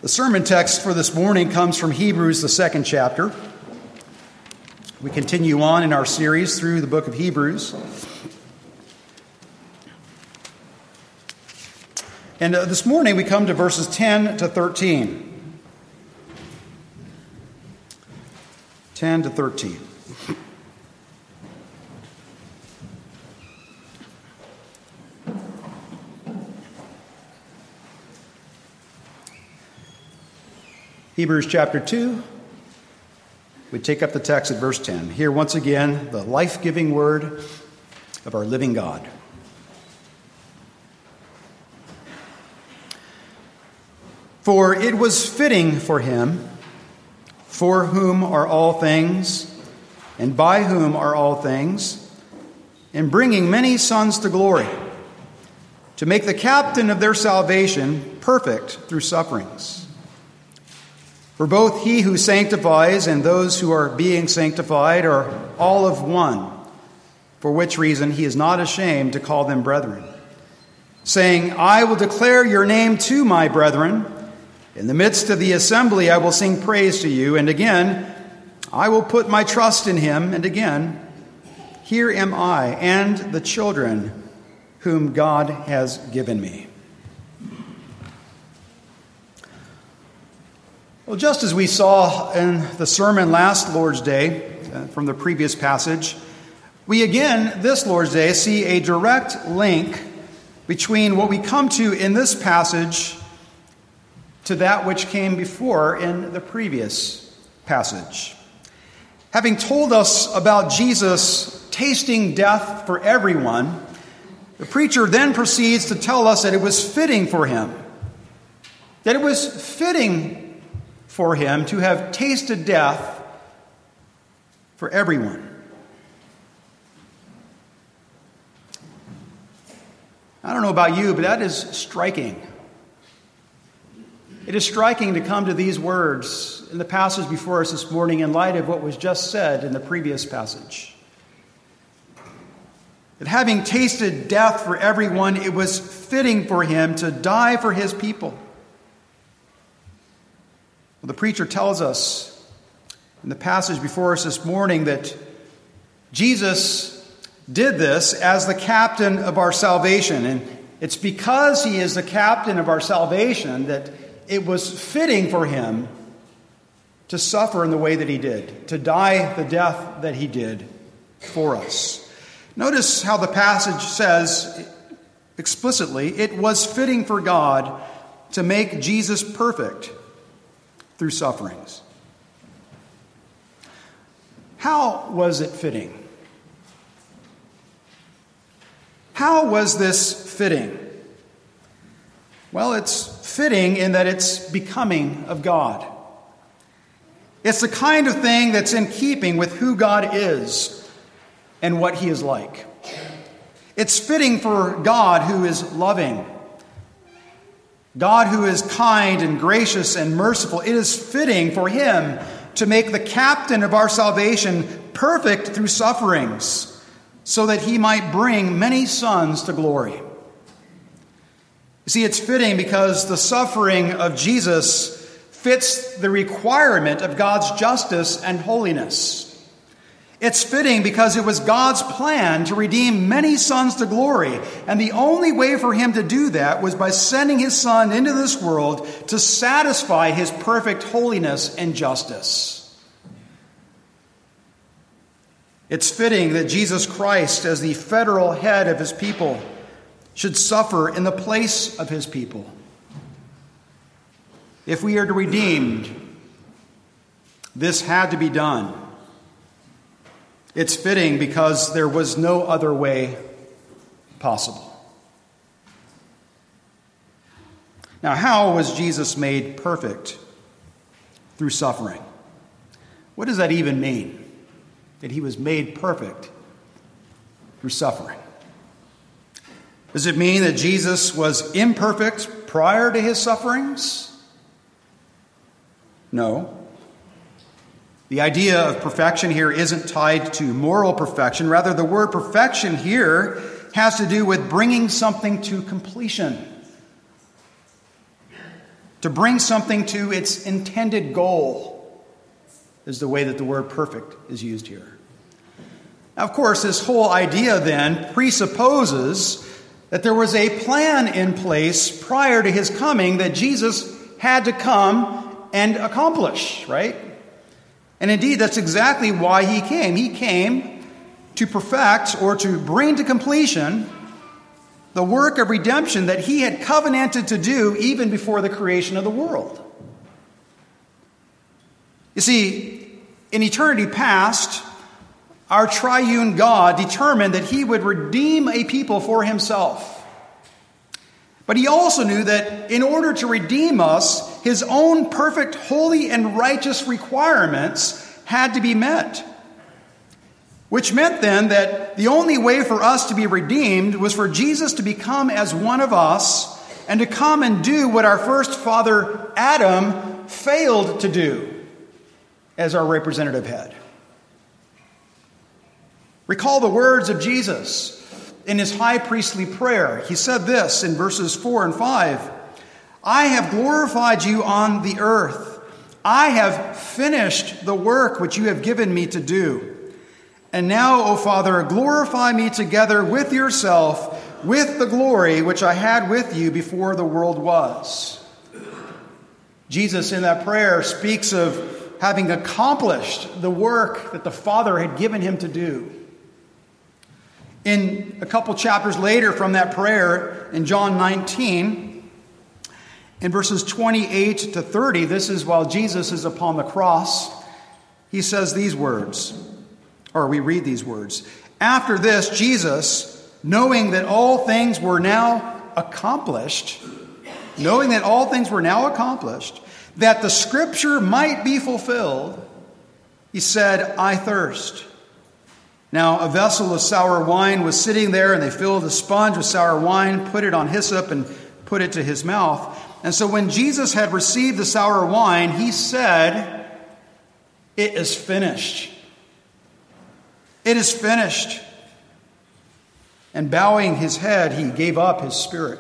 The sermon text for this morning comes from Hebrews, the second chapter. We continue on in our series through the book of Hebrews. And this morning we come to verses 10 to 13. 10 to 13. Hebrews chapter 2, we take up the text at verse 10. Here once again, the life-giving word of our living God. For it was fitting for him, for whom are all things, and by whom are all things, in bringing many sons to glory, to make the captain of their salvation perfect through sufferings. For both he who sanctifies and those who are being sanctified are all of one, for which reason he is not ashamed to call them brethren, saying, I will declare your name to my brethren. In the midst of the assembly I will sing praise to you. And again, I will put my trust in him. And again, here am I and the children whom God has given me. Well, just as we saw in the sermon last Lord's Day from the previous passage, we again this Lord's Day see a direct link between what we come to in this passage to that which came before in the previous passage. Having told us about Jesus tasting death for everyone, the preacher then proceeds to tell us that it was fitting for him. That it was fitting for him to have tasted death for everyone. I don't know about you, but that is striking. It is striking to come to these words in the passage before us this morning in light of what was just said in the previous passage. That having tasted death for everyone, it was fitting for him to die for his people. Well, the preacher tells us in the passage before us this morning that Jesus did this as the captain of our salvation. And it's because he is the captain of our salvation that it was fitting for him to suffer in the way that he did, to die the death that he did for us. Notice how the passage says explicitly, it was fitting for God to make Jesus perfect through sufferings. How was it fitting? How was this fitting? Well, it's fitting in that it's becoming of God. It's the kind of thing that's in keeping with who God is and what he is like. It's fitting for God who is loving, God who is kind and gracious and merciful. It is fitting for him to make the captain of our salvation perfect through sufferings, so that he might bring many sons to glory. You see, it's fitting because the suffering of Jesus fits the requirement of God's justice and holiness. It's fitting because it was God's plan to redeem many sons to glory, and the only way for him to do that was by sending his Son into this world to satisfy his perfect holiness and justice. It's fitting that Jesus Christ, as the federal head of his people, should suffer in the place of his people. If we are to be redeemed, this had to be done. It's fitting because there was no other way possible. Now, how was Jesus made perfect? Through suffering. What does that even mean? That he was made perfect through suffering. Does it mean that Jesus was imperfect prior to his sufferings? No. The idea of perfection here isn't tied to moral perfection. Rather, the word perfection here has to do with bringing something to completion. to bring something to its intended goal, is the way that the word perfect is used here. Now, of course, this whole idea then presupposes that there was a plan in place prior to his coming that Jesus had to come and accomplish, right? And indeed, that's exactly why he came. He came to perfect or to bring to completion the work of redemption that he had covenanted to do even before the creation of the world. You see, in eternity past, our triune God determined that he would redeem a people for himself. But he also knew that in order to redeem us, his own perfect, holy, and righteous requirements had to be met. Which meant then that the only way for us to be redeemed was for Jesus to become as one of us and to come and do what our first father Adam failed to do as our representative head. Recall the words of Jesus in his high priestly prayer. He said this in verses 4 and 5. I have glorified you on the earth. I have finished the work which you have given me to do. And now, O Father, glorify me together with yourself, with the glory which I had with you before the world was. Jesus in that prayer speaks of having accomplished the work that the Father had given him to do. In a couple chapters later from that prayer, in John 19, in verses 28 to 30, this is while Jesus is upon the cross, he says these words. Or we read these words. After this, Jesus, knowing that all things were now accomplished, that the scripture might be fulfilled, he said, I thirst. Now a vessel of sour wine was sitting there, and they filled a sponge with sour wine, put it on hyssop, and put it to his mouth. And so when Jesus had received the sour wine, he said, it is finished. It is finished. And bowing his head, he gave up his spirit.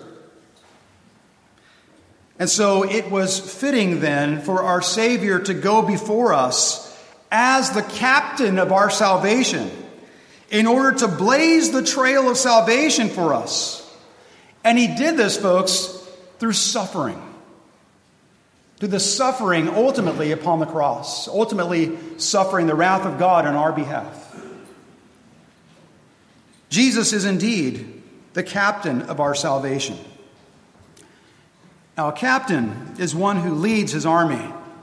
And so it was fitting then for our Savior to go before us as the captain of our salvation in order to blaze the trail of salvation for us. And he did this, folks, through suffering. Through the suffering ultimately upon the cross, ultimately suffering the wrath of God on our behalf. Jesus is indeed the captain of our salvation. Now, a captain is one who leads his army.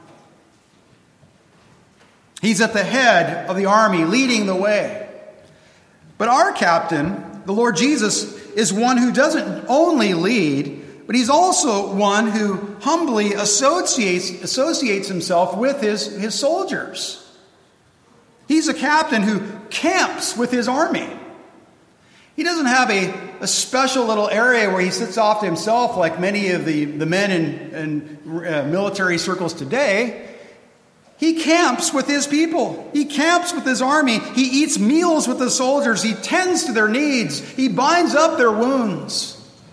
He's at the head of the army, leading the way. But our captain, the Lord Jesus, is one who doesn't only lead, but he's also one who humbly associates himself with his soldiers. He's a captain who camps with his army. He doesn't have a special little area where he sits off to himself like many of the men in military circles today. He camps with his people. He camps with his army. He eats meals with the soldiers. He tends to their needs. He binds up their wounds.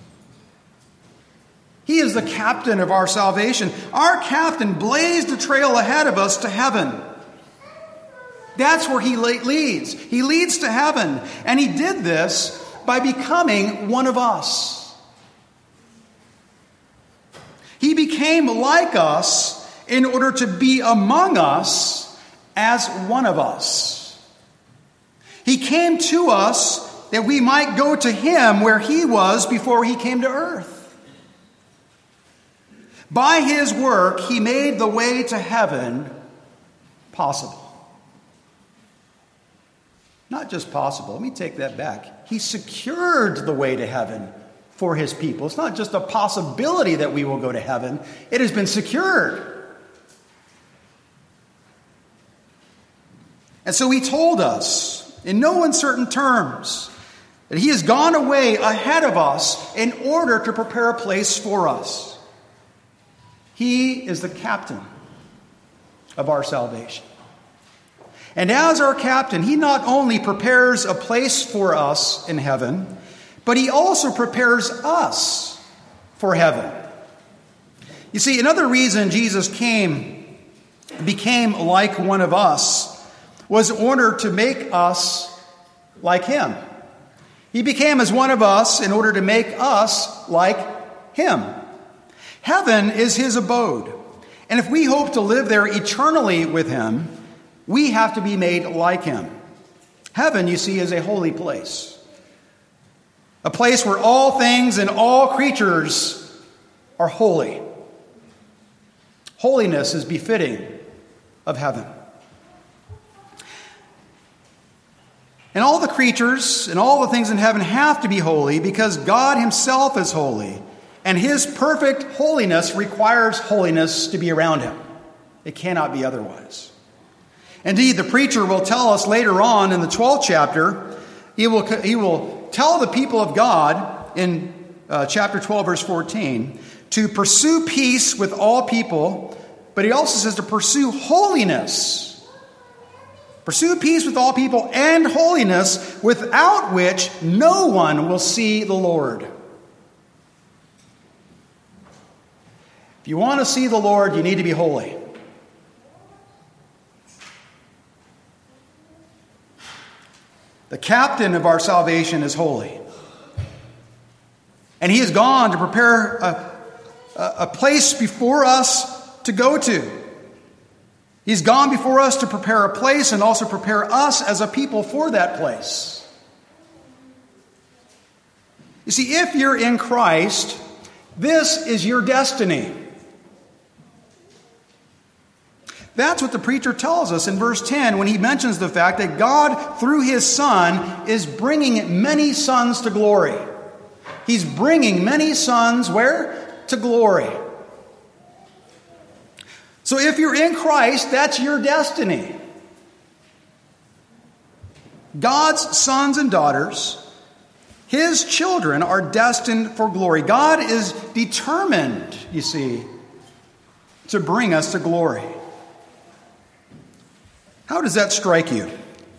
He is the captain of our salvation. Our captain blazed a trail ahead of us to heaven. That's where he leads. He leads to heaven. And he did this by becoming one of us. He became like us in order to be among us as one of us. He came to us that we might go to him where he was before he came to earth. By his work, he made the way to heaven possible. Not just possible. Let me take that back. He secured the way to heaven for his people. It's not just a possibility that we will go to heaven. It has been secured. And so he told us, in no uncertain terms, that he has gone away ahead of us in order to prepare a place for us. He is the captain of our salvation. And as our captain, he not only prepares a place for us in heaven, but he also prepares us for heaven. You see, another reason Jesus became like one of us was in order to make us like him. He became as one of us in order to make us like him. Heaven is his abode. And if we hope to live there eternally with him, we have to be made like him. Heaven, you see, is a holy place. A place where all things and all creatures are holy. Holiness is befitting of heaven. And all the creatures and all the things in heaven have to be holy because God himself is holy. And his perfect holiness requires holiness to be around him. It cannot be otherwise. Indeed, the preacher will tell us later on in the 12th chapter, he will tell the people of God in chapter 12, verse 14, to pursue peace with all people, but he also says to pursue holiness. Pursue peace with all people and holiness, without which no one will see the Lord. If you want to see the Lord, you need to be holy. The captain of our salvation is holy. And he has gone to prepare a place before us to go to. He's gone before us to prepare a place and also prepare us as a people for that place. You see, if you're in Christ, this is your destiny. That's what the preacher tells us in verse 10 when he mentions the fact that God, through his Son, is bringing many sons to glory. He's bringing many sons where? To glory. So if you're in Christ, that's your destiny. God's sons and daughters, his children, are destined for glory. God is determined, you see, to bring us to glory. How does that strike you?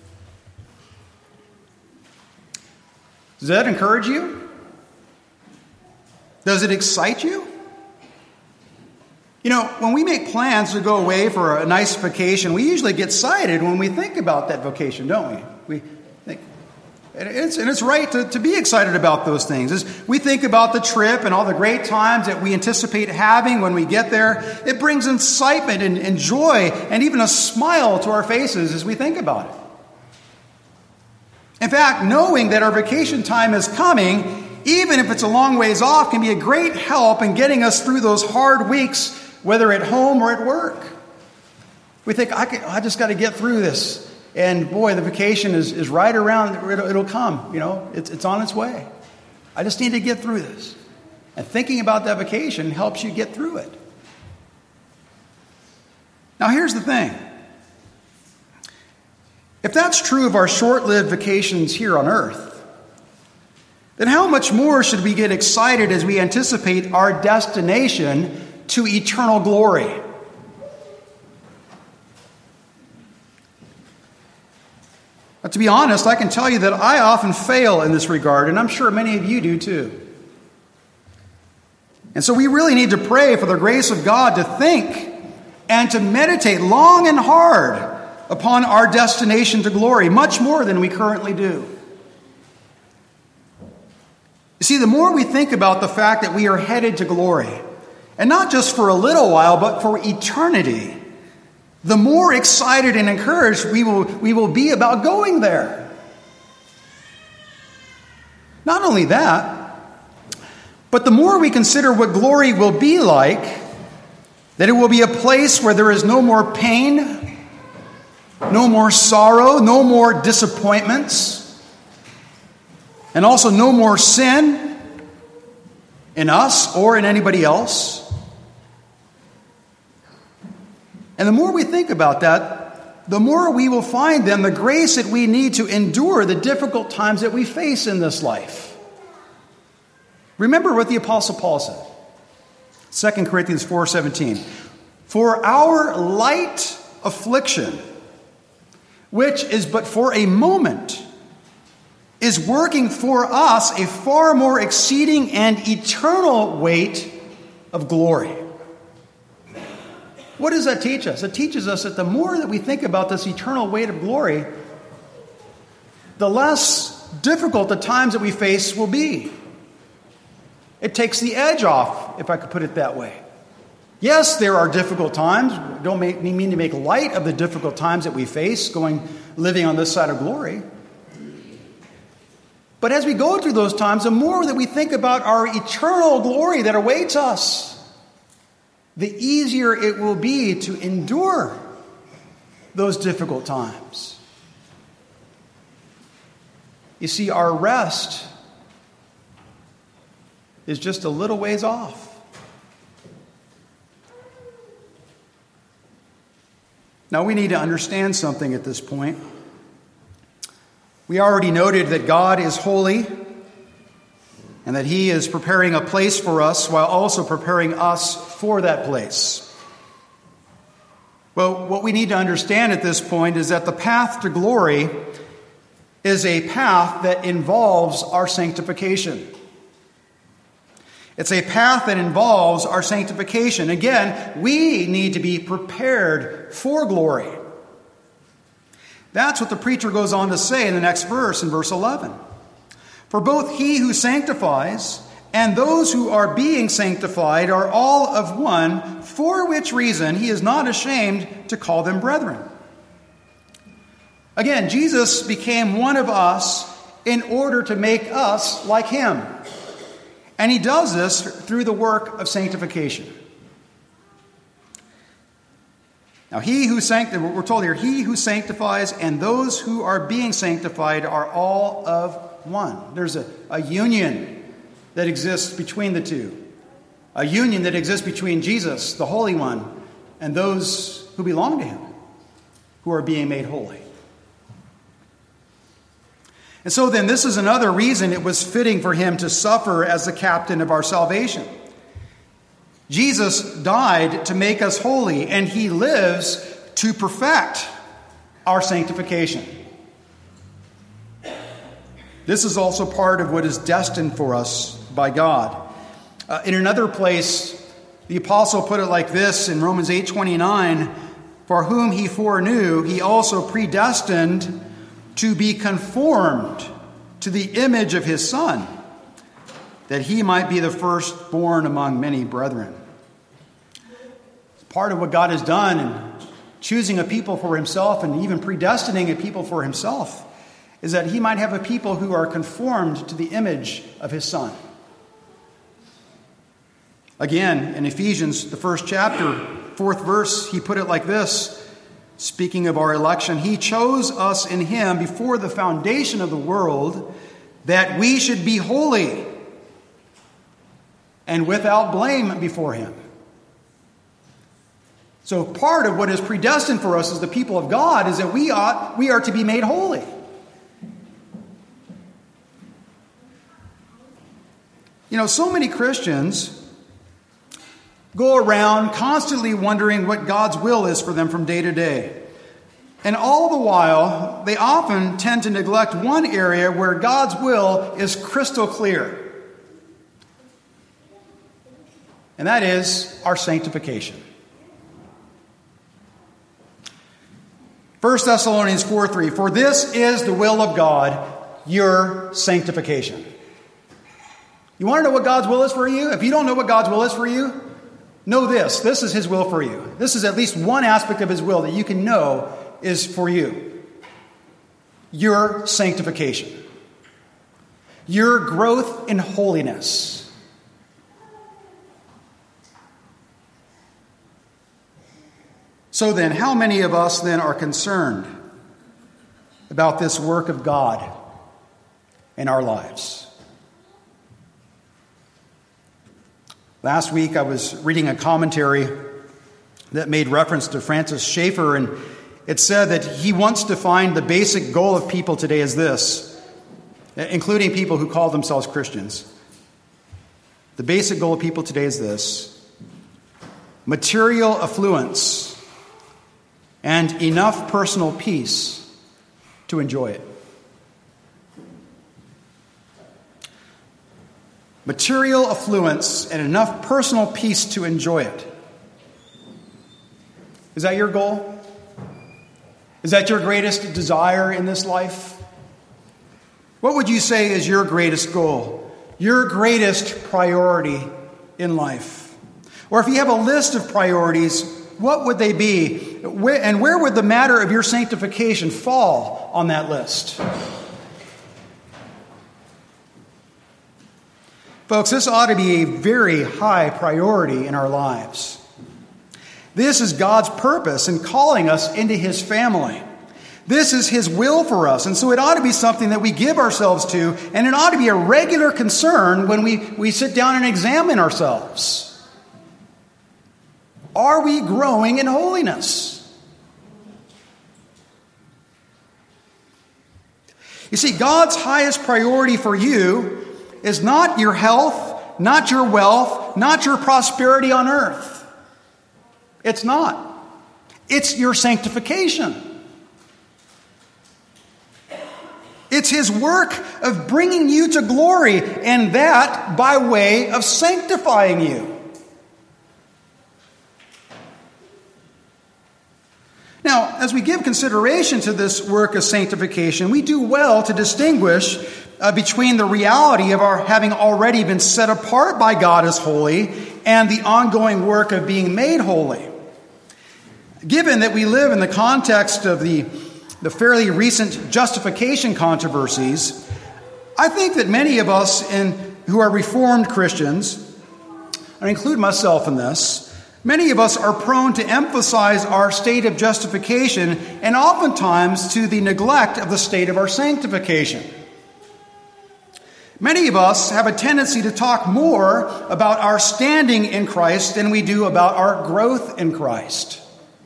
Does that encourage you? Does it excite you? You know, when we make plans to go away for a nice vacation, we usually get excited when we think about that vacation, don't we? We think, and it's right to be excited about those things. As we think about the trip and all the great times that we anticipate having when we get there, it brings excitement and joy and even a smile to our faces as we think about it. In fact, knowing that our vacation time is coming, even if it's a long ways off, can be a great help in getting us through those hard weeks, whether at home or at work. We think, I just got to get through this. And boy, the vacation is right around, it'll come, you know, it's on its way. I just need to get through this. And thinking about that vacation helps you get through it. Now here's the thing. If that's true of our short-lived vacations here on earth, then how much more should we get excited as we anticipate our destination to eternal glory? But to be honest, I can tell you that I often fail in this regard, and I'm sure many of you do too. And so we really need to pray for the grace of God to think and to meditate long and hard upon our destination to glory, much more than we currently do. You see, the more we think about the fact that we are headed to glory, and not just for a little while, but for eternity, the more excited and encouraged we will be about going there. Not only that, but the more we consider what glory will be like, that it will be a place where there is no more pain, no more sorrow, no more disappointments, and also no more sin in us or in anybody else. And the more we think about that, the more we will find then the grace that we need to endure the difficult times that we face in this life. Remember what the Apostle Paul said. 2 Corinthians 4:17. For our light affliction, which is but for a moment, is working for us a far more exceeding and eternal weight of glory. What does that teach us? It teaches us that the more that we think about this eternal weight of glory, the less difficult the times that we face will be. It takes the edge off, if I could put it that way. Yes, there are difficult times. Don't mean to make light of the difficult times that we face living on this side of glory. But as we go through those times, the more that we think about our eternal glory that awaits us, the easier it will be to endure those difficult times. You see, our rest is just a little ways off. Now, we need to understand something at this point. We already noted that God is holy and that He is preparing a place for us while also preparing us for that place. Well, what we need to understand at this point is that the path to glory is a path that involves our sanctification. It's a path that involves our sanctification. Again, we need to be prepared for glory. That's what the preacher goes on to say in the next verse, in verse 11. For both He who sanctifies and those who are being sanctified are all of one, for which reason He is not ashamed to call them brethren. Again, Jesus became one of us in order to make us like Him. And He does this through the work of sanctification. Now, we're told here, He who sanctifies and those who are being sanctified are all of one. There's a union that exists between the two. A union that exists between Jesus, the Holy One, and those who belong to Him, who are being made holy. And so then, this is another reason it was fitting for Him to suffer as the captain of our salvation. Jesus died to make us holy, and He lives to perfect our sanctification. This is also part of what is destined for us by God. In another place, the apostle put it like this in Romans 8:29, for whom He foreknew, He also predestined to be conformed to the image of His Son, that He might be the firstborn among many brethren. Part of what God has done in choosing a people for Himself and even predestining a people for Himself is that He might have a people who are conformed to the image of His Son. Again, in Ephesians, the 1st chapter, 4th verse, he put it like this. Speaking of our election, He chose us in Him before the foundation of the world that we should be holy and without blame before Him. So part of what is predestined for us as the people of God is that we are to be made holy. You know, so many Christians go around constantly wondering what God's will is for them from day to day. And all the while, they often tend to neglect one area where God's will is crystal clear. And that is our sanctification. 1 Thessalonians 4:3, for this is the will of God, your sanctification. You want to know what God's will is for you? If you don't know what God's will is for you, know this. This is His will for you. This is at least one aspect of His will that you can know is for you. Your sanctification. Your growth in holiness. So then, how many of us then are concerned about this work of God in our lives? Last week I was reading a commentary that made reference to Francis Schaeffer, and it said that he once defined the basic goal of people today as this, including people who call themselves Christians. The basic goal of people today is this: material affluence and enough personal peace to enjoy it. Material affluence and enough personal peace to enjoy it. Is that your goal? Is that your greatest desire in this life? What would you say is your greatest goal? Your greatest priority in life? Or if you have a list of priorities, what would they be? And where would the matter of your sanctification fall on that list? Folks, this ought to be a very high priority in our lives. This is God's purpose in calling us into His family. This is His will for us, and so it ought to be something that we give ourselves to, and it ought to be a regular concern when we sit down and examine ourselves. Are we growing in holiness? You see, God's highest priority for you is not your health, not your wealth, not your prosperity on earth. It's not. It's your sanctification. It's His work of bringing you to glory, and that by way of sanctifying you. Now, as we give consideration to this work of sanctification, we do well to distinguish between the reality of our having already been set apart by God as holy and the ongoing work of being made holy. Given that we live in the context of the fairly recent justification controversies, I think that many of us who are Reformed Christians, I include myself in this, many of us are prone to emphasize our state of justification and oftentimes to the neglect of the state of our sanctification. Many of us have a tendency to talk more about our standing in Christ than we do about our growth in Christ.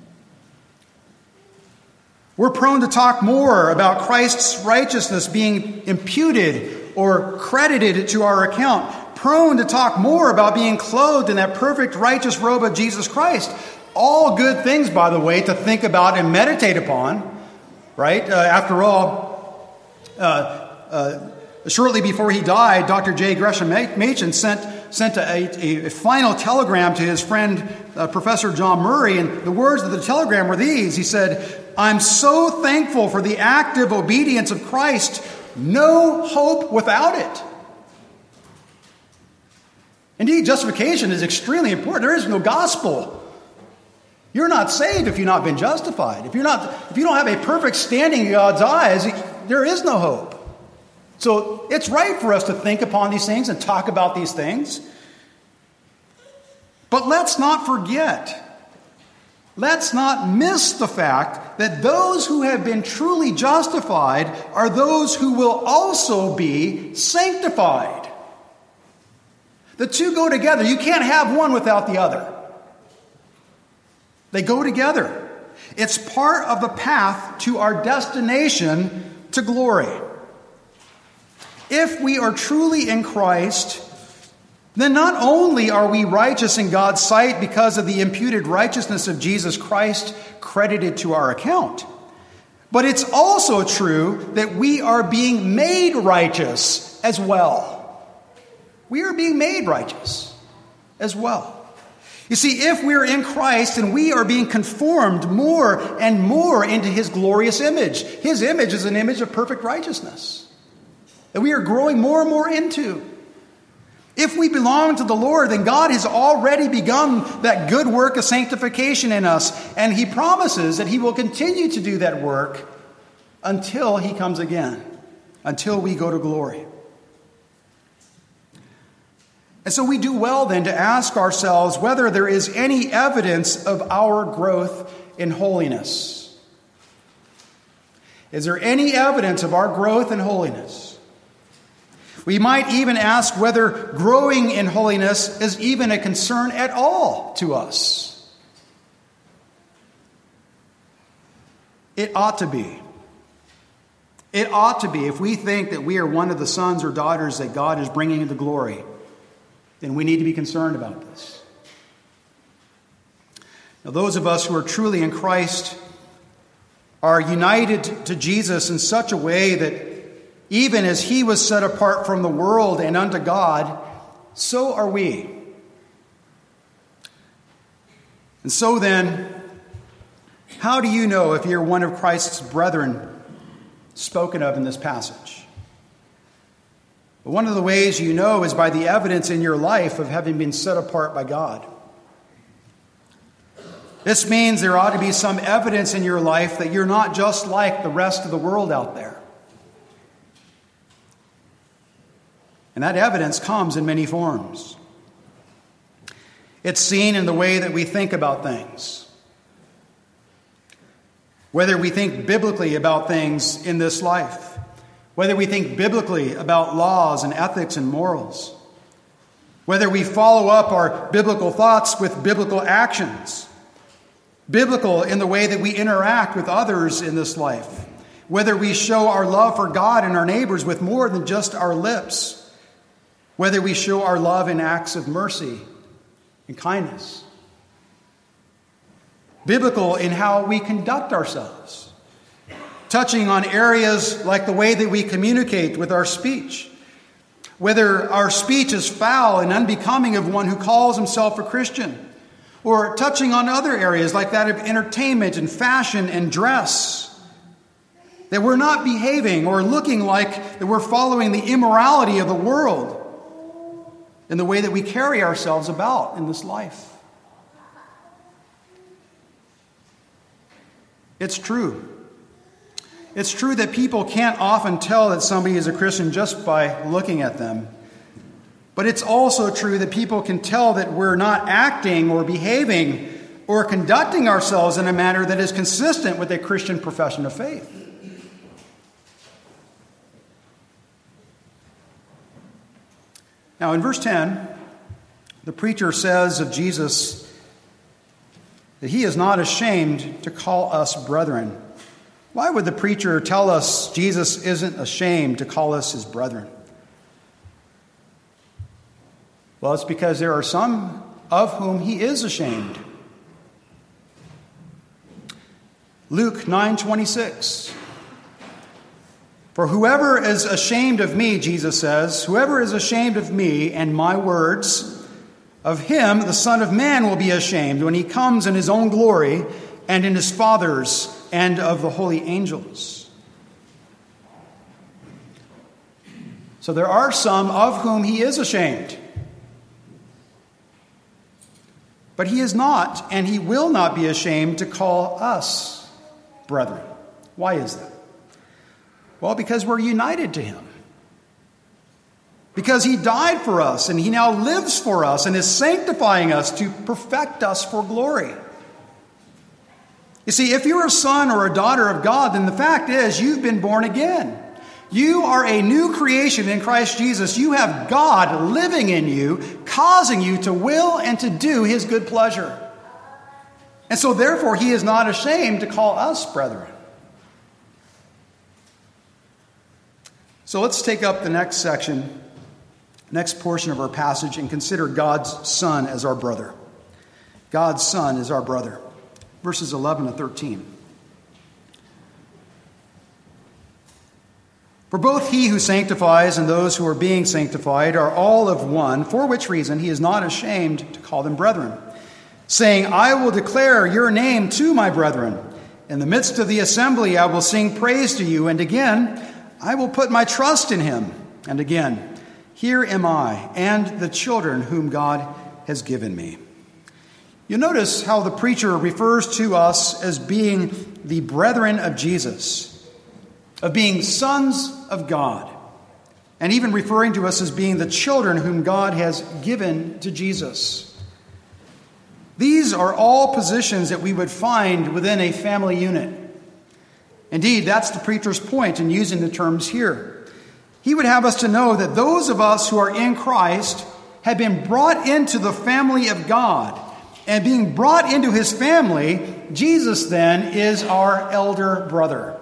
We're prone to talk more about Christ's righteousness being imputed or credited to our account. Prone to talk more about being clothed in that perfect righteous robe of Jesus Christ. All good things, by the way, to think about and meditate upon, right? After all, shortly before he died, Dr. J. Gresham Machen sent a final telegram to his friend, Professor John Murray, and the words of the telegram were these. He said, "I'm so thankful for the active obedience of Christ. No hope without it." Indeed, justification is extremely important. There is no gospel. You're not saved if you've not been justified. If you don't have a perfect standing in God's eyes, there is no hope. So it's right for us to think upon these things and talk about these things. But let's not forget, let's not miss the fact that those who have been truly justified are those who will also be sanctified. The two go together. You can't have one without the other. They go together. It's part of the path to our destination to glory. If we are truly in Christ, then not only are we righteous in God's sight because of the imputed righteousness of Jesus Christ credited to our account, but it's also true that we are being made righteous as well. We are being made righteous as well. You see, if we're in Christ, then we are being conformed more and more into His glorious image. His image is an image of perfect righteousness that we are growing more and more into. If we belong to the Lord, then God has already begun that good work of sanctification in us, and He promises that He will continue to do that work until He comes again, until we go to glory. And so we do well then to ask ourselves whether there is any evidence of our growth in holiness. Is there any evidence of our growth in holiness? We might even ask whether growing in holiness is even a concern at all to us. It ought to be. It ought to be. If we think that we are one of the sons or daughters that God is bringing into glory, then we need to be concerned about this. Now, those of us who are truly in Christ are united to Jesus in such a way that even as He was set apart from the world and unto God, so are we. And so then, How do you know if you're one of Christ's brethren spoken of in this passage? Well, one of the ways you know is by the evidence in your life of having been set apart by God. This means there ought to be some evidence in your life that you're not just like the rest of the world out there. And that evidence comes in many forms. It's seen in the way that we think about things. Whether we think biblically about things in this life. Whether we think biblically about laws and ethics and morals. Whether we follow up our biblical thoughts with biblical actions. Biblical in the way that we interact with others in this life. Whether we show our love for God and our neighbors with more than just our lips. Whether we show our love in acts of mercy and kindness. Biblical in how we conduct ourselves. Touching on areas like the way that we communicate with our speech. Whether our speech is foul and unbecoming of one who calls himself a Christian. Or touching on other areas like that of entertainment and fashion and dress. That we're not behaving or looking like that we're following the immorality of the world in the way that we carry ourselves about in this life. It's true. It's true that people can't often tell that somebody is a Christian just by looking at them. But it's also true that people can tell that we're not acting or behaving or conducting ourselves in a manner that is consistent with a Christian profession of faith. Now, in verse 10, the preacher says of Jesus that he is not ashamed to call us brethren. Why would the preacher tell us Jesus isn't ashamed to call us his brethren? Well, it's because there are some of whom he is ashamed. Luke 9:26. For whoever is ashamed of me, Jesus says, whoever is ashamed of me and my words, of him the Son of Man will be ashamed when he comes in his own glory and in his Father's and of the holy angels. So there are some of whom he is ashamed. But he is not, and he will not be ashamed to call us brethren. Why is that? Well, because we're united to him. Because he died for us, and he now lives for us, and is sanctifying us to perfect us for glory. You see, if you're a son or a daughter of God, then the fact is you've been born again. You are a new creation in Christ Jesus. You have God living in you, causing you to will and to do his good pleasure. And so therefore he is not ashamed to call us brethren. So let's take up the next section, next portion of our passage, and consider God's Son as our brother. God's Son is our brother. Verses 11 to 13. For both he who sanctifies and those who are being sanctified are all of one, for which reason he is not ashamed to call them brethren, saying, I will declare your name to my brethren. In the midst of the assembly I will sing praise to you, and again I will put my trust in him. And again, here am I and the children whom God has given me. You notice how the preacher refers to us as being the brethren of Jesus, of being sons of God, and even referring to us as being the children whom God has given to Jesus. These are all positions that we would find within a family unit. Indeed, that's the preacher's point in using the terms here. He would have us to know that those of us who are in Christ have been brought into the family of God. And being brought into his family, Jesus then is our elder brother.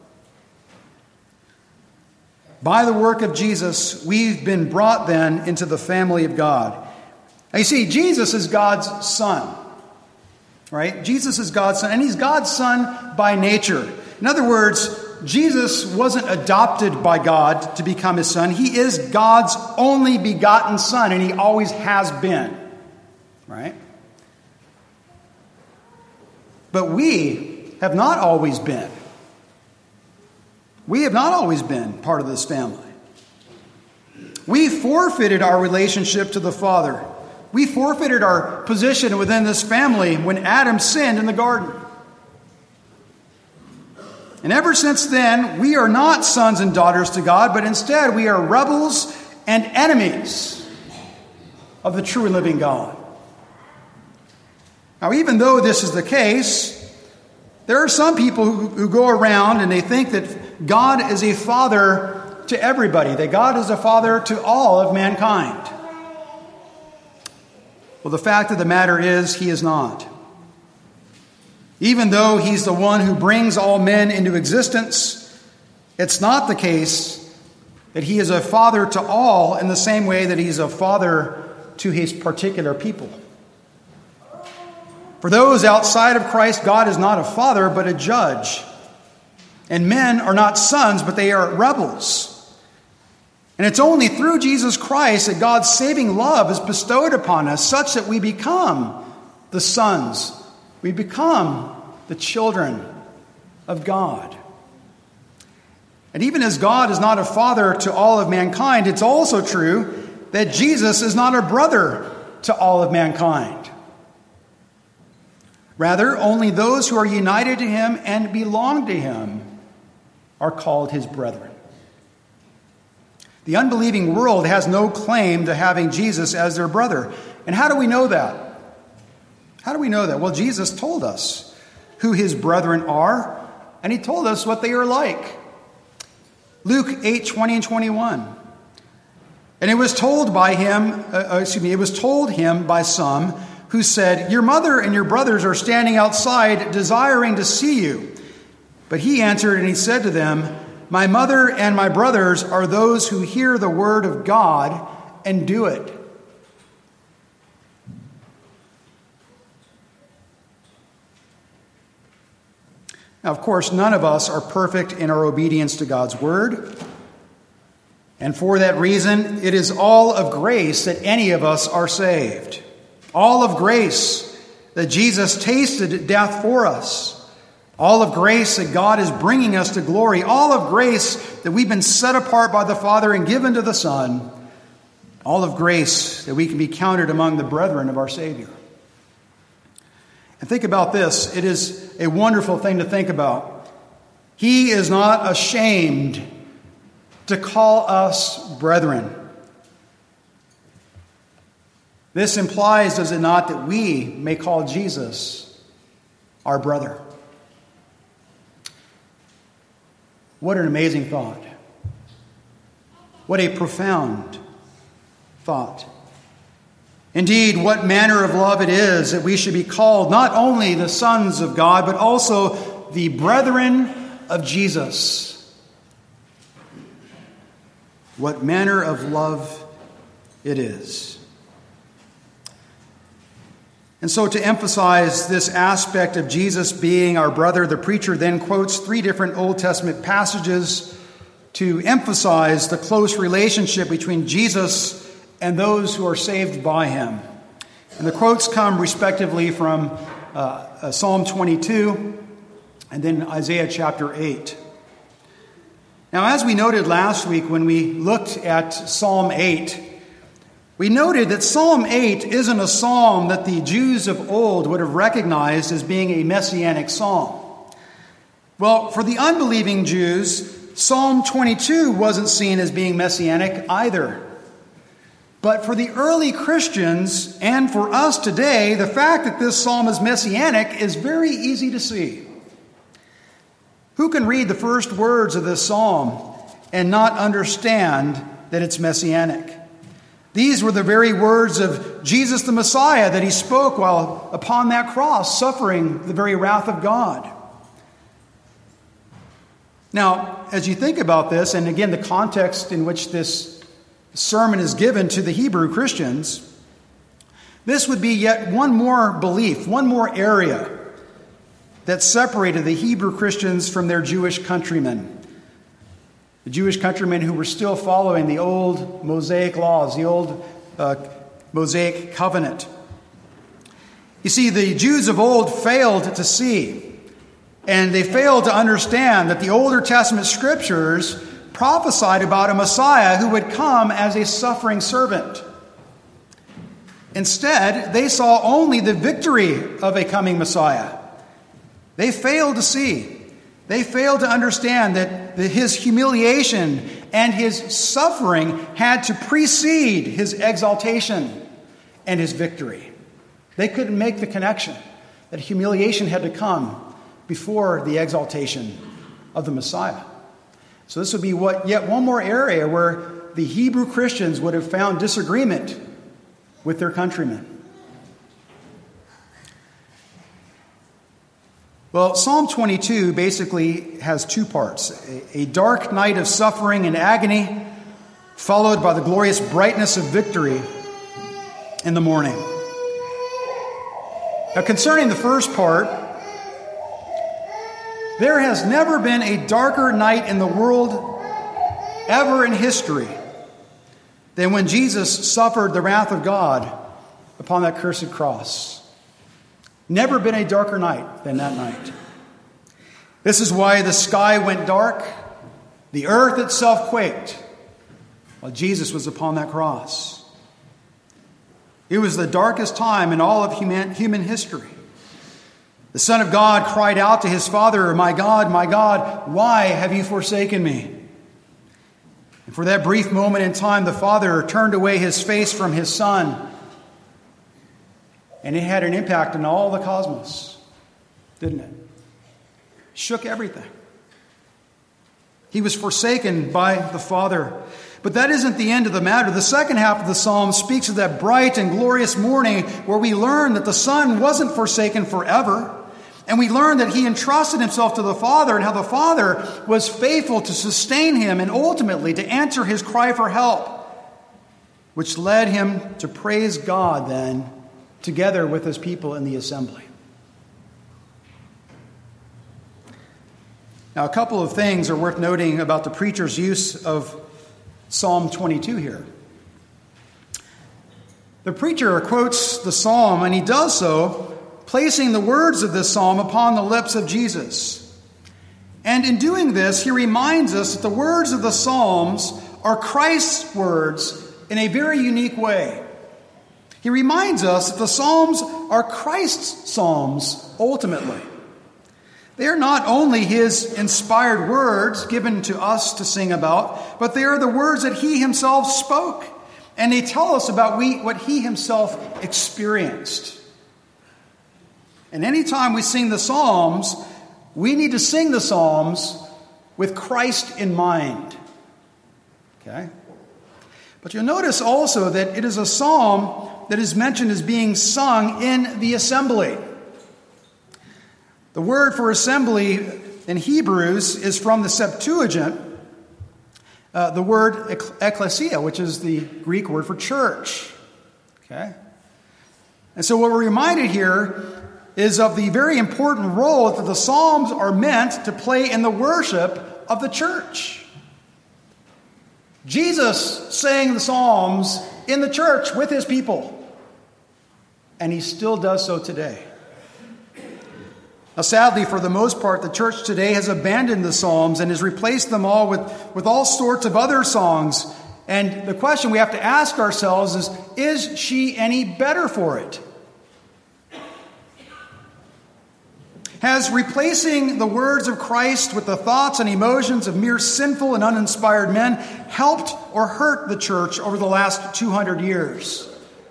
By the work of Jesus, we've been brought then into the family of God. Now you see, Jesus is God's son. Right? Jesus is God's son, and he's God's son by nature. In other words, Jesus wasn't adopted by God to become his son. He is God's only begotten son, and he always has been. Right? But we have not always been. We have not always been part of this family. We forfeited our relationship to the Father. We forfeited our position within this family when Adam sinned in the garden. And ever since then, we are not sons and daughters to God, but instead we are rebels and enemies of the true and living God. Now, even though this is the case, there are some people who go around and they think that God is a father to everybody, that God is a father to all of mankind. Well, the fact of the matter is, he is not. Even though he's the one who brings all men into existence, it's not the case that he is a father to all in the same way that he's a father to his particular people. For those outside of Christ, God is not a father, but a judge. And men are not sons, but they are rebels. And it's only through Jesus Christ that God's saving love is bestowed upon us, such that we become the sons. We become the children of God. And even as God is not a father to all of mankind, it's also true that Jesus is not a brother to all of mankind. Rather, only those who are united to him and belong to him are called his brethren. The unbelieving world has no claim to having Jesus as their brother. And how do we know that? How do we know that? Well, Jesus told us who his brethren are, and he told us what they are like. Luke 8:20 and 21. And it was told him by some who said, "Your mother and your brothers are standing outside desiring to see you." But he answered and he said to them, "My mother and my brothers are those who hear the word of God and do it." Now, of course, none of us are perfect in our obedience to God's word. And for that reason, it is all of grace that any of us are saved. All of grace that Jesus tasted death for us. All of grace that God is bringing us to glory. All of grace that we've been set apart by the Father and given to the Son. All of grace that we can be counted among the brethren of our Savior. And think about this. It is a wonderful thing to think about. He is not ashamed to call us brethren. This implies, does it not, that we may call Jesus our brother. What an amazing thought. What a profound thought. Indeed, what manner of love it is that we should be called not only the sons of God, but also the brethren of Jesus. What manner of love it is. And so to emphasize this aspect of Jesus being our brother, the preacher then quotes 3 different Old Testament passages to emphasize the close relationship between Jesus and those who are saved by him. And the quotes come respectively from Psalm 22 and then Isaiah chapter 8. Now, as we noted last week when we looked at Psalm 8, we noted that Psalm 8 isn't a psalm that the Jews of old would have recognized as being a messianic psalm. Well, for the unbelieving Jews, Psalm 22 wasn't seen as being messianic either. But for the early Christians and for us today, the fact that this psalm is messianic is very easy to see. Who can read the first words of this psalm and not understand that it's messianic? These were the very words of Jesus the Messiah that he spoke while upon that cross, suffering the very wrath of God. Now, as you think about this, and again, the context in which this sermon is given to the Hebrew Christians, this would be yet one more belief, one more area that separated the Hebrew Christians from their Jewish countrymen. The Jewish countrymen who were still following the old Mosaic laws, the old Mosaic covenant. You see, the Jews of old failed to see And they failed to understand that the Older Testament scriptures prophesied about a Messiah who would come as a suffering servant. Instead, they saw only the victory of a coming Messiah. They failed to see. They failed to understand that his humiliation and his suffering had to precede his exaltation and his victory. They couldn't make the connection that humiliation had to come before the exaltation of the Messiah. So this would be yet one more area where the Hebrew Christians would have found disagreement with their countrymen. Well, Psalm 22 basically has two parts. A dark night of suffering and agony, followed by the glorious brightness of victory in the morning. Now, concerning the first part, there has never been a darker night in the world ever in history than when Jesus suffered the wrath of God upon that cursed cross. Never been a darker night than that night. This is why the sky went dark, the earth itself quaked, while Jesus was upon that cross. It was the darkest time in all of human history. The Son of God cried out to his Father, my God, why have you forsaken me?" And for that brief moment in time, the Father turned away his face from his Son. And it had an impact on all the cosmos, didn't it? Shook everything. He was forsaken by the Father. But that isn't the end of the matter. The second half of the psalm speaks of that bright and glorious morning where we learn that the Son wasn't forsaken forever. And we learn that he entrusted himself to the Father and how the Father was faithful to sustain him and ultimately to answer his cry for help, which led him to praise God then together with his people in the assembly. Now, a couple of things are worth noting about the preacher's use of Psalm 22 here. The preacher quotes the psalm, and he does so placing the words of this psalm upon the lips of Jesus. And in doing this, he reminds us that the words of the psalms are Christ's words in a very unique way. He reminds us that the Psalms are Christ's Psalms ultimately. They are not only his inspired words given to us to sing about, but they are the words that he himself spoke. And they tell us about what he himself experienced. And anytime we sing the Psalms, we need to sing the Psalms with Christ in mind. Okay? But you'll notice also that it is a psalm that is mentioned as being sung in the assembly. The word for assembly in Hebrews is from the Septuagint, the word ekklesia, which is the Greek word for church. Okay? And so what we're reminded here is of the very important role that the Psalms are meant to play in the worship of the church. Jesus sang the Psalms in the church with his people, and he still does so today. Now, sadly, for the most part, the church today has abandoned the Psalms and has replaced them all with all sorts of other songs. And the question we have to ask ourselves is she any better for it? Has replacing the words of Christ with the thoughts and emotions of mere sinful and uninspired men helped or hurt the church over the last 200 years?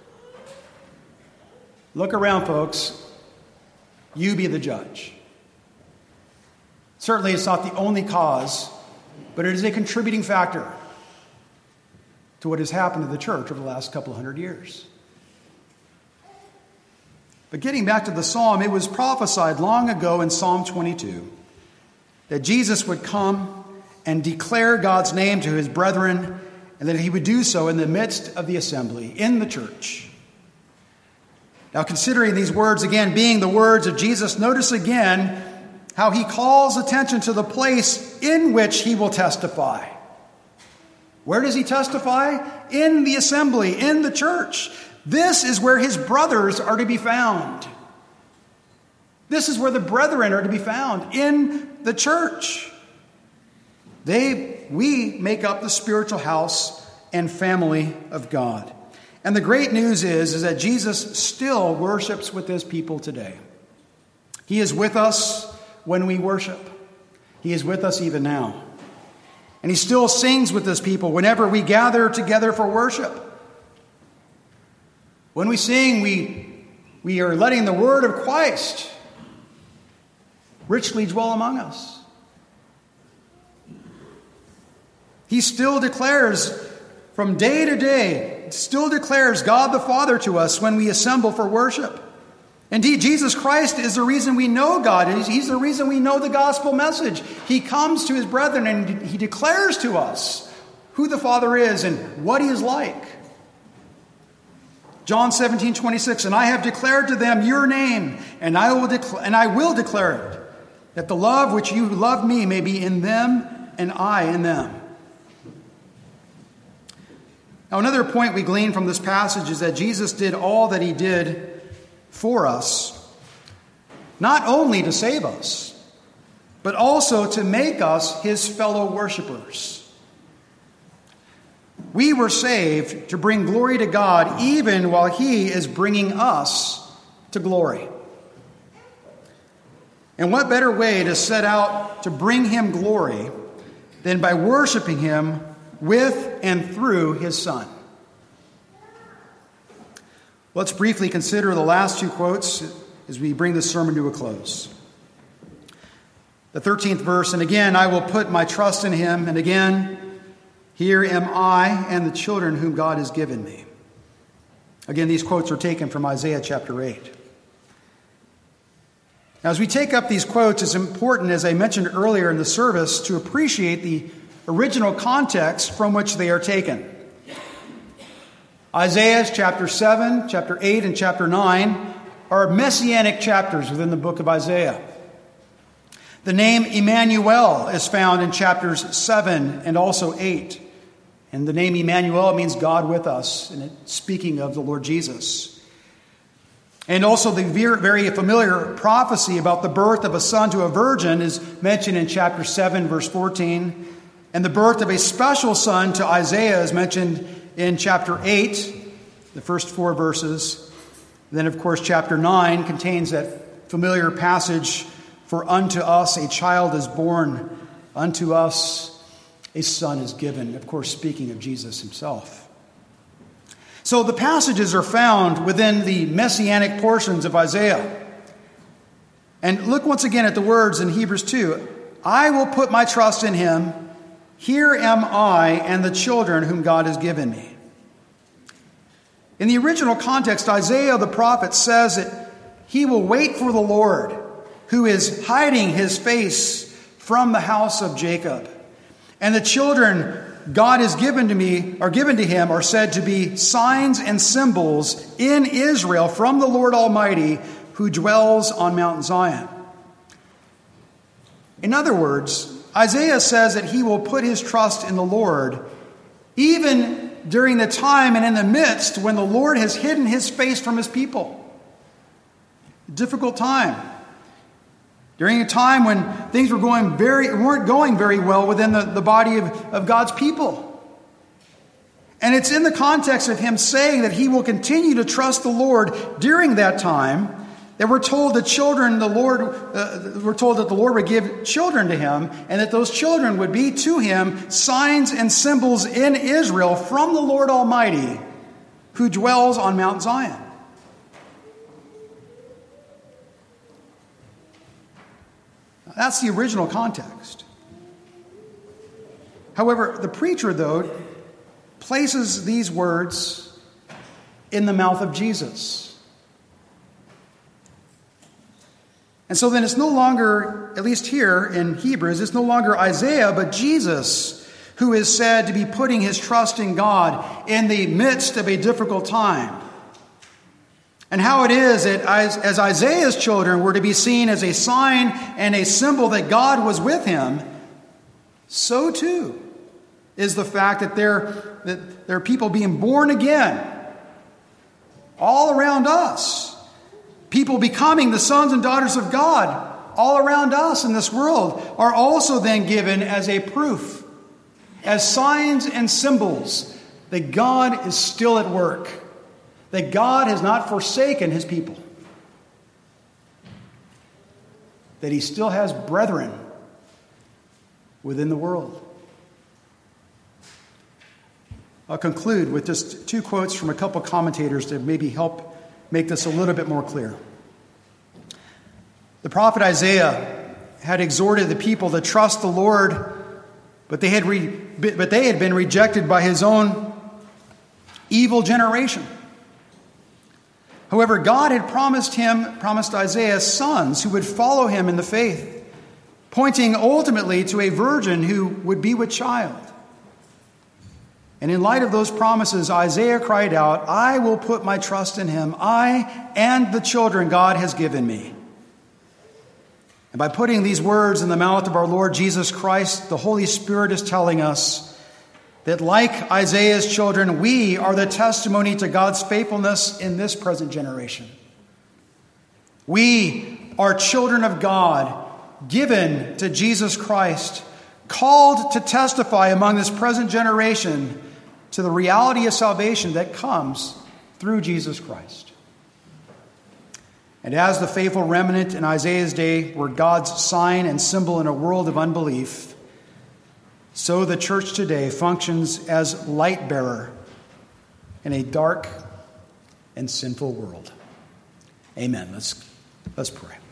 Look around, folks. You be the judge. Certainly, it's not the only cause, but it is a contributing factor to what has happened to the church over the last couple of hundred years. But getting back to the psalm, it was prophesied long ago in Psalm 22 that Jesus would come and declare God's name to his brethren, and that he would do so in the midst of the assembly, in the church. Now, considering these words again being the words of Jesus, notice again how he calls attention to the place in which he will testify. Where does he testify? In the assembly, in the church. This is where his brothers are to be found. This is where the brethren are to be found, in the church. We make up the spiritual house and family of God. And the great news is that Jesus still worships with his people today. He is with us when we worship. He is with us even now. And he still sings with his people whenever we gather together for worship. When we sing, we are letting the word of Christ richly dwell among us. He still declares from day to day, still declares God the Father to us when we assemble for worship. Indeed, Jesus Christ is the reason we know God. He's the reason we know the gospel message. He comes to his brethren and he declares to us who the Father is and what he is like. John 17:26, and I have declared to them your name, and I will declare it, that the love which you love me may be in them and I in them. Now, another point we glean from this passage is that Jesus did all that he did for us, not only to save us, but also to make us his fellow worshipers. We were saved to bring glory to God even while he is bringing us to glory. And what better way to set out to bring him glory than by worshiping him with and through his Son? Let's briefly consider the last two quotes as we bring this sermon to a close. The 13th verse, and again, I will put my trust in him, and again, here am I and the children whom God has given me. Again, these quotes are taken from Isaiah chapter 8. Now, as we take up these quotes, it's important, as I mentioned earlier in the service, to appreciate the original context from which they are taken. Isaiah chapter 7, chapter 8, and chapter 9 are messianic chapters within the book of Isaiah. The name Emmanuel is found in chapters 7 and also 8. And the name Emmanuel means God with us, and it's speaking of the Lord Jesus. And also the very familiar prophecy about the birth of a son to a virgin is mentioned in chapter 7, verse 14. And the birth of a special son to Isaiah is mentioned in chapter 8, the first 4 verses. Then, of course, chapter 9 contains that familiar passage, for unto us a child is born, unto us a son is given. Of course, speaking of Jesus himself. So the passages are found within the messianic portions of Isaiah. And look once again at the words in Hebrews 2. I will put my trust in him. Here am I and the children whom God has given me. In the original context, Isaiah the prophet says that he will wait for the Lord, who is hiding his face from the house of Jacob. And the children God has given to me, are given to him, are said to be signs and symbols in Israel from the Lord Almighty, who dwells on Mount Zion. In other words, Isaiah says that he will put his trust in the Lord even during the time and in the midst when the Lord has hidden his face from his people. A difficult time. During a time when things weren't going very well within the body of God's people. And it's in the context of him saying that he will continue to trust the Lord during that time that we're told that we're told that the Lord would give children to him, and that those children would be to him signs and symbols in Israel from the Lord Almighty, who dwells on Mount Zion. That's the original context. However, the preacher, though, places these words in the mouth of Jesus. And so then it's no longer, at least here in Hebrews, it's no longer Isaiah, but Jesus who is said to be putting his trust in God in the midst of a difficult time. And how it is that as Isaiah's children were to be seen as a sign and a symbol that God was with him, so too is the fact that there are people being born again all around us. people becoming the sons and daughters of God all around us in this world are also then given as a proof, as signs and symbols that God is still at work, that God has not forsaken his people, that he still has brethren within the world. I'll conclude with just two quotes from a couple commentators to maybe help make this a little bit more clear. The prophet Isaiah had exhorted the people to trust the Lord, but they had been rejected by his own evil generation. However, God had promised Isaiah sons who would follow him in the faith, pointing ultimately to a virgin who would be with child. And in light of those promises, Isaiah cried out, "I will put my trust in him, I and the children God has given me." And by putting these words in the mouth of our Lord Jesus Christ, the Holy Spirit is telling us that like Isaiah's children, we are the testimony to God's faithfulness in this present generation. We are children of God, given to Jesus Christ, called to testify among this present generation to the reality of salvation that comes through Jesus Christ. And as the faithful remnant in Isaiah's day were God's sign and symbol in a world of unbelief, so the church today functions as light bearer in a dark and sinful world. Amen. Let's pray.